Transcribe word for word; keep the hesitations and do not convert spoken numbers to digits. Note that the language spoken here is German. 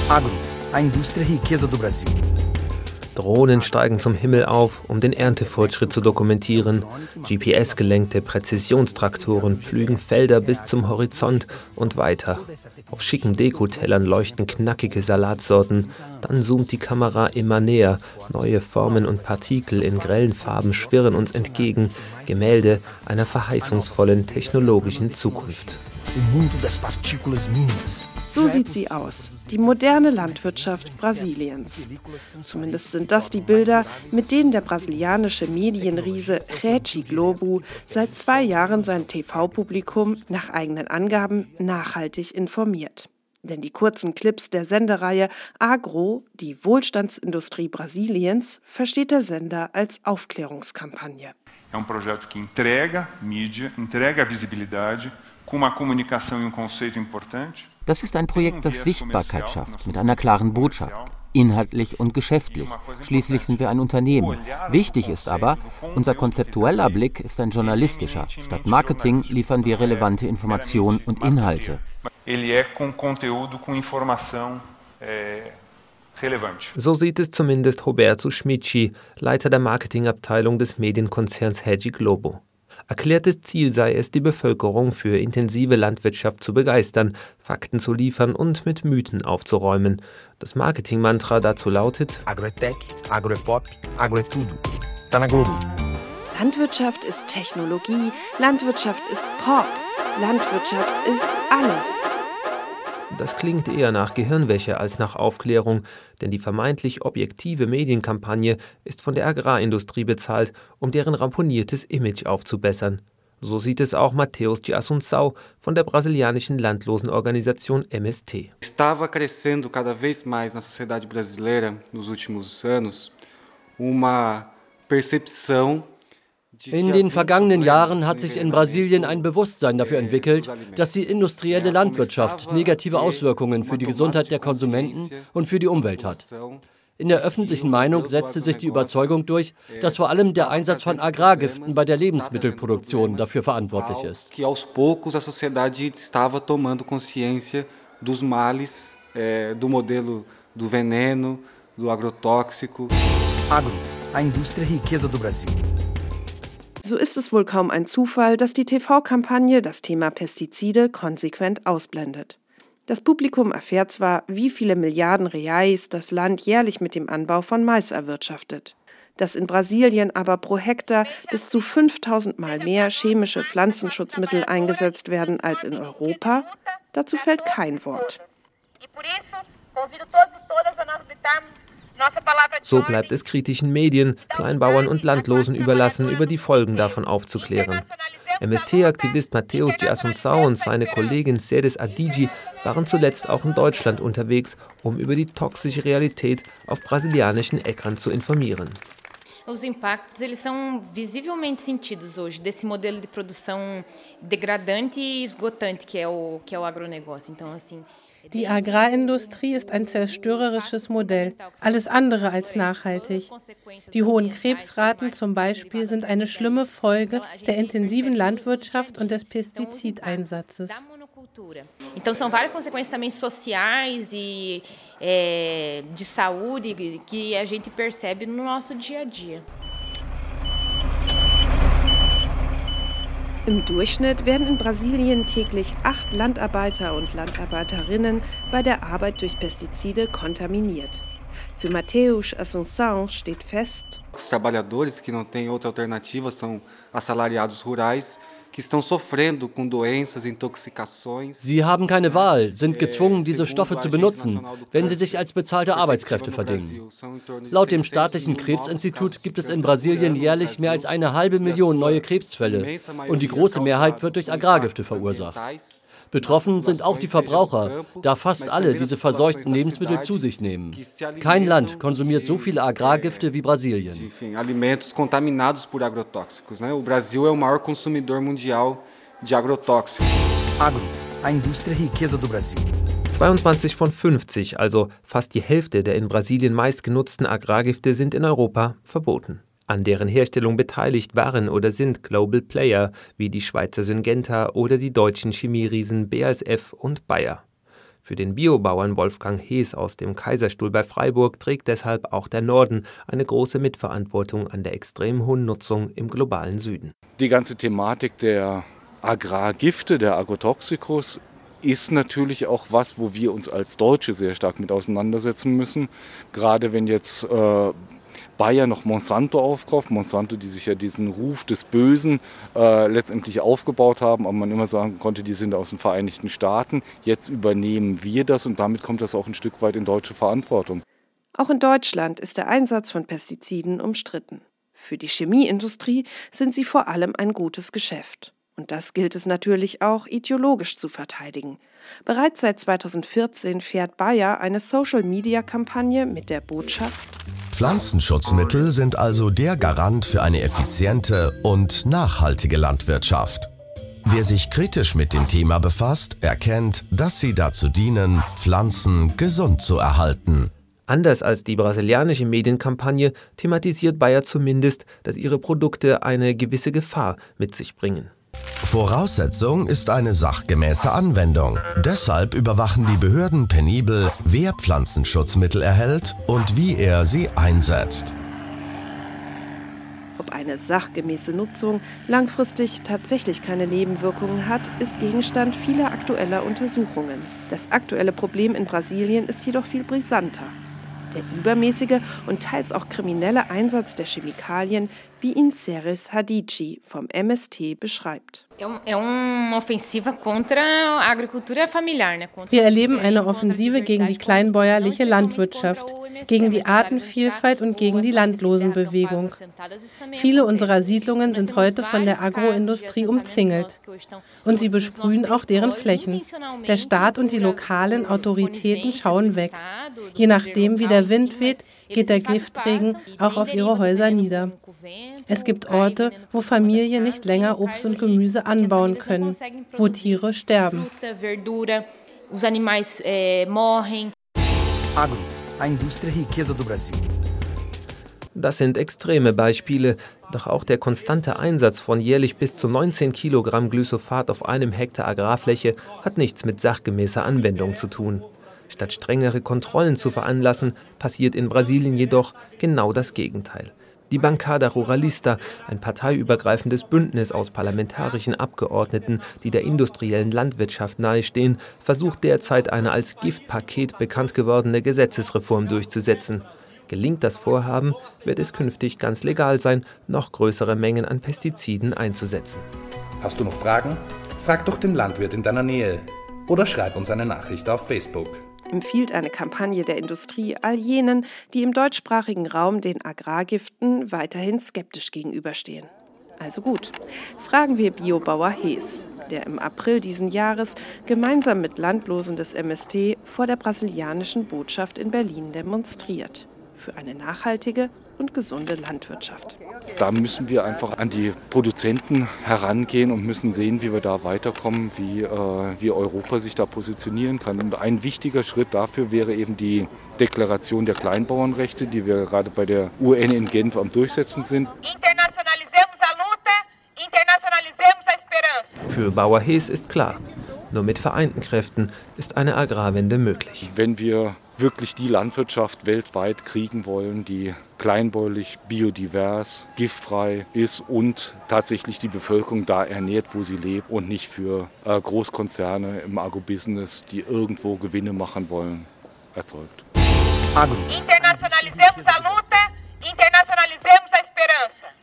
Agro, a indústria e riqueza do Brasil. Drohnen steigen zum Himmel auf, um den Erntefortschritt zu dokumentieren. G P S-gelenkte Präzisionstraktoren pflügen Felder bis zum Horizont und weiter. Auf schicken Dekotellern leuchten knackige Salatsorten. Dann zoomt die Kamera immer näher. Neue Formen und Partikel in grellen Farben schwirren uns entgegen. Gemälde einer verheißungsvollen technologischen Zukunft. So sieht sie aus, die moderne Landwirtschaft Brasiliens. Zumindest sind das die Bilder, mit denen der brasilianische Medienriese Rede Globo seit zwei Jahren sein T V-Publikum nach eigenen Angaben nachhaltig informiert. Denn die kurzen Clips der Sendereihe Agro, die Wohlstandsindustrie Brasiliens, versteht der Sender als Aufklärungskampagne. É um projeto que entrega mídia, entrega visibilidade, com uma comunicação e um conceito importante. Das ist ein Projekt, das Sichtbarkeit schafft, mit einer klaren Botschaft, inhaltlich und geschäftlich. Schließlich sind wir ein Unternehmen. Wichtig ist aber, unser konzeptueller Blick ist ein journalistischer. Statt Marketing liefern wir relevante Informationen und Inhalte. Ele é com conteúdo, com informação relevante. So sieht es zumindest Roberto Schmidci, Leiter der Marketingabteilung des Medienkonzerns Rede Globo. Erklärtes Ziel sei es, die Bevölkerung für intensive Landwirtschaft zu begeistern, Fakten zu liefern und mit Mythen aufzuräumen. Das Marketingmantra dazu lautet: Agro é tech, agro é pop, agro é tudo. Tá na Globo. Landwirtschaft ist Technologie, Landwirtschaft ist Pop, Landwirtschaft ist alles. Das klingt eher nach Gehirnwäsche als nach Aufklärung, denn die vermeintlich objektive Medienkampagne ist von der Agrarindustrie bezahlt, um deren ramponiertes Image aufzubessern. So sieht es auch Mateus de Assunção von der brasilianischen Landlosenorganisation M S T. Estava crescendo cada vez mais na sociedade brasileira nos últimos anos uma percepção. In den vergangenen Jahren hat sich in Brasilien ein Bewusstsein dafür entwickelt, dass die industrielle Landwirtschaft negative Auswirkungen für die Gesundheit der Konsumenten und für die Umwelt hat. In der öffentlichen Meinung setzte sich die Überzeugung durch, dass vor allem der Einsatz von Agrargiften bei der Lebensmittelproduktion dafür verantwortlich ist. Que aos poucos a sociedade estava tomando consciência dos males, do modelo do veneno, do agrotóxico. Agro, a indústria e riqueza do Brasil. So ist es wohl kaum ein Zufall, dass die T V-Kampagne das Thema Pestizide konsequent ausblendet. Das Publikum erfährt zwar, wie viele Milliarden Reais das Land jährlich mit dem Anbau von Mais erwirtschaftet, dass in Brasilien aber pro Hektar bis zu fünftausend Mal mehr chemische Pflanzenschutzmittel eingesetzt werden als in Europa, dazu fällt kein Wort. So bleibt es kritischen Medien, Kleinbauern und Landlosen überlassen, über die Folgen davon aufzuklären. M S T-Aktivist Mateus de Assunção und seine Kollegin Ceres Adigi waren zuletzt auch in Deutschland unterwegs, um über die toxische Realität auf brasilianischen Äckern zu informieren. Os impactos, eles são visivelmente sentidos hoje desse modelo de produção degradante e esgotante que é o que é o agronegócio. Então, assim, die Agrarindustrie ist ein zerstörerisches Modell, alles andere als nachhaltig. Die hohen Krebsraten zum Beispiel sind eine schlimme Folge der intensiven Landwirtschaft und des Pestizideinsatzes. Então são várias consequências também sociais e é, de saúde que a gente percebe no nosso dia a dia. Im Durchschnitt werden in Brasilien täglich acht Landarbeiter und Landarbeiterinnen bei der Arbeit durch Pestizide kontaminiert. Für Mateus Assunção steht fest: Os trabalhadores que não têm outra alternativa são assalariados rurais. Sie haben keine Wahl, sind gezwungen, diese Stoffe zu benutzen, wenn sie sich als bezahlte Arbeitskräfte verdingen. Laut dem staatlichen Krebsinstitut gibt es in Brasilien jährlich mehr als eine halbe Million neue Krebsfälle und die große Mehrheit wird durch Agrargifte verursacht. Betroffen sind auch die Verbraucher, da fast alle diese verseuchten Lebensmittel zu sich nehmen. Kein Land konsumiert so viele Agrargifte wie Brasilien. Alimentos contaminados por agrotóxicos. O Brasil é o maior consumidor mundial de agrotóxicos. Agro, a indústria e riqueza do Brasil. zweiundzwanzig von fünfzig, also fast die Hälfte der in Brasilien meist genutzten Agrargifte, sind in Europa verboten. An deren Herstellung beteiligt waren oder sind Global Player wie die Schweizer Syngenta oder die deutschen Chemieriesen B A S F und Bayer. Für den Biobauern Wolfgang Hees aus dem Kaiserstuhl bei Freiburg trägt deshalb auch der Norden eine große Mitverantwortung an der extrem hohen Nutzung im globalen Süden. Die ganze Thematik der Agrargifte, der Agrotoxicos, ist natürlich auch was, wo wir uns als Deutsche sehr stark mit auseinandersetzen müssen. Gerade wenn jetzt äh, Bayer noch Monsanto aufkauft, Monsanto, die sich ja diesen Ruf des Bösen äh, letztendlich aufgebaut haben, aber man immer sagen konnte, die sind aus den Vereinigten Staaten. Jetzt übernehmen wir das und damit kommt das auch ein Stück weit in deutsche Verantwortung. Auch in Deutschland ist der Einsatz von Pestiziden umstritten. Für die Chemieindustrie sind sie vor allem ein gutes Geschäft. Und das gilt es natürlich auch ideologisch zu verteidigen. Bereits seit zweitausendvierzehn fährt Bayer eine Social-Media-Kampagne mit der Botschaft: Pflanzenschutzmittel sind also der Garant für eine effiziente und nachhaltige Landwirtschaft. Wer sich kritisch mit dem Thema befasst, erkennt, dass sie dazu dienen, Pflanzen gesund zu erhalten. Anders als die brasilianische Medienkampagne thematisiert Bayer zumindest, dass ihre Produkte eine gewisse Gefahr mit sich bringen. Voraussetzung ist eine sachgemäße Anwendung. Deshalb überwachen die Behörden penibel, wer Pflanzenschutzmittel erhält und wie er sie einsetzt. Ob eine sachgemäße Nutzung langfristig tatsächlich keine Nebenwirkungen hat, ist Gegenstand vieler aktueller Untersuchungen. Das aktuelle Problem in Brasilien ist jedoch viel brisanter. Der übermäßige und teils auch kriminelle Einsatz der Chemikalien, wie ihn Ceres Hadici vom M S T beschreibt. Wir erleben eine Offensive gegen die kleinbäuerliche Landwirtschaft, gegen die Artenvielfalt und gegen die Landlosenbewegung. Viele unserer Siedlungen sind heute von der Agroindustrie umzingelt. Und sie besprühen auch deren Flächen. Der Staat und die lokalen Autoritäten schauen weg. Je nachdem, wie der Wind weht, geht der Giftregen auch auf ihre Häuser nieder. Es gibt Orte, wo Familien nicht länger Obst und Gemüse anbauen können, wo Tiere sterben. Agro, a indústria riqueza do Brasil. Das sind extreme Beispiele, doch auch der konstante Einsatz von jährlich bis zu neunzehn Kilogramm Glyphosat auf einem Hektar Agrarfläche hat nichts mit sachgemäßer Anwendung zu tun. Statt strengere Kontrollen zu veranlassen, passiert in Brasilien jedoch genau das Gegenteil. Die Bancada Ruralista, ein parteiübergreifendes Bündnis aus parlamentarischen Abgeordneten, die der industriellen Landwirtschaft nahestehen, versucht derzeit eine als Giftpaket bekannt gewordene Gesetzesreform durchzusetzen. Gelingt das Vorhaben, wird es künftig ganz legal sein, noch größere Mengen an Pestiziden einzusetzen. Hast du noch Fragen? Frag doch den Landwirt in deiner Nähe oder schreib uns eine Nachricht auf Facebook. Empfiehlt eine Kampagne der Industrie all jenen, die im deutschsprachigen Raum den Agrargiften weiterhin skeptisch gegenüberstehen. Also gut, fragen wir Biobauer Hees, der im April diesen Jahres gemeinsam mit Landlosen des M S T vor der brasilianischen Botschaft in Berlin demonstriert. Für eine nachhaltige und gesunde Landwirtschaft. Da müssen wir einfach an die Produzenten herangehen und müssen sehen, wie wir da weiterkommen, wie, äh, wie Europa sich da positionieren kann. Und ein wichtiger Schritt dafür wäre eben die Deklaration der Kleinbauernrechte, die wir gerade bei der U N in Genf am Durchsetzen sind. Internationalisemos a luta, internationalisemos a esperança. Für Bauer Hees ist klar, nur mit vereinten Kräften ist eine Agrarwende möglich. Wenn wir wirklich die Landwirtschaft weltweit kriegen wollen, die kleinbäuerlich, biodivers, giftfrei ist und tatsächlich die Bevölkerung da ernährt, wo sie lebt und nicht für äh, Großkonzerne im Agrobusiness, die irgendwo Gewinne machen wollen, erzeugt. Agro. Internacionalizemos